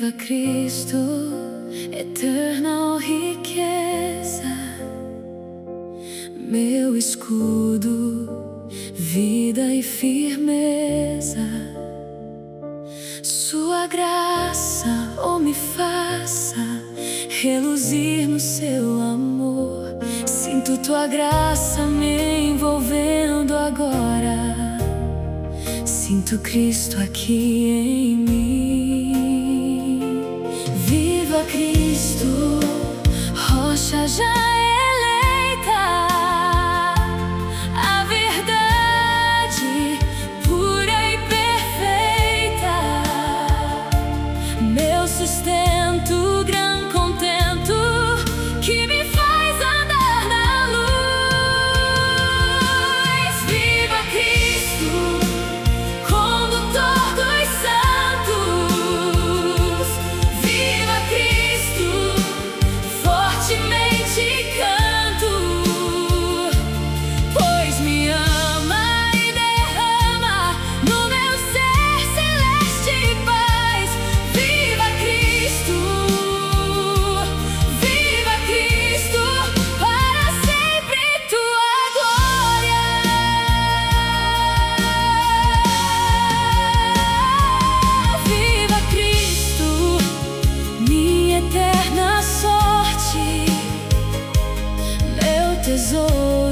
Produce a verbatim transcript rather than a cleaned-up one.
Viva Cristo, eterna riqueza, meu escudo, vida e firmeza. Sua graça, oh, me faça reluzir no seu amor. Sinto tua graça me envolvendo agora. Sinto Cristo aqui em mim. Viva Cristo, rocha já eleita, a verdade pura e perfeita, meu sustento, gran contento, que me faz andar na luz. Viva Cristo, condutor dos santos. Viva Cristo, fortemente canto, pois me ama e derrama no meu ser celeste paz. Viva Cristo, viva Cristo, para sempre tua glória. Viva Cristo, minha eterna sorte, meu tesouro.